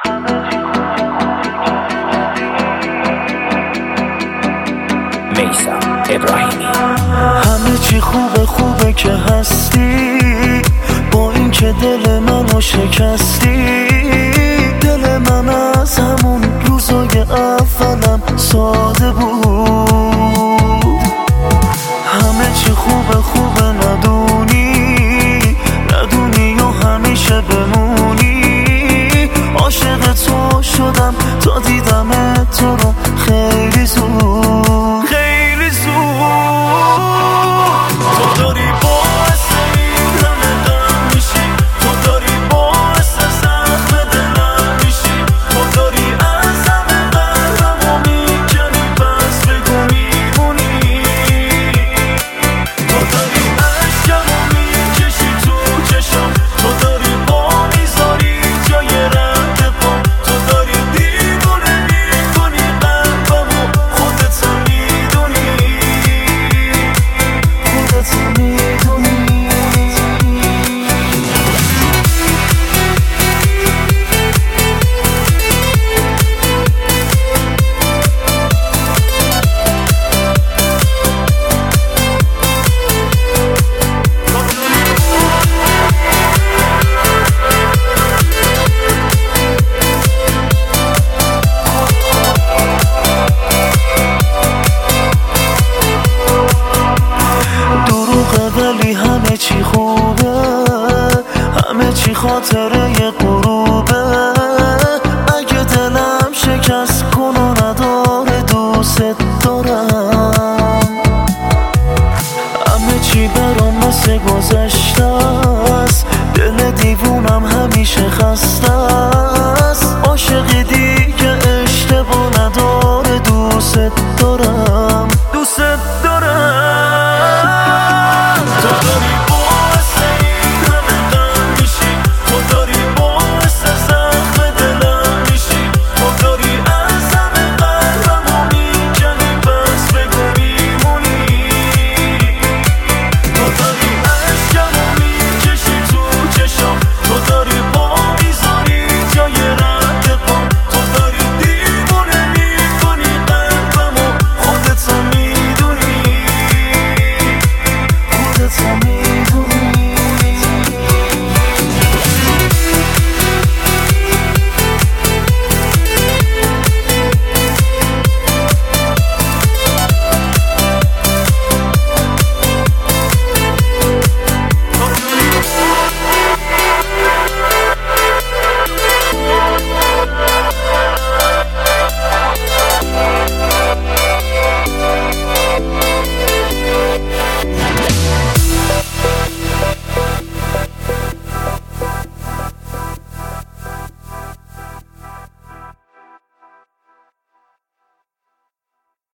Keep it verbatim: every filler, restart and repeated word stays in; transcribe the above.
میثم ابراهیمی. همه چی خوبه خوبه که هستی، با این که دل منو شکستی. دل من از همون روزای اولم ساده بود. همه چی خوبه خوبه ندونی، ندونی و همیشه بمونی. عاشق تو شدم تا دیدم تو رو خیلی زود، خیلی زود. تو داری باعث این همه غم میشی، تو داری باعث زخم دلم میشی. تو داری از همه قلبمو میکنی، پس بگو میمونی. تو داری عشقمو میکشی تو چشم، تو داری پا میذاری جای رد پام. تو داری دیوونه میکنی قلبمو، خودت هم میدونی، خودت هم میدونی. دروغه ولی همه چی خوبه، همه چی خاطره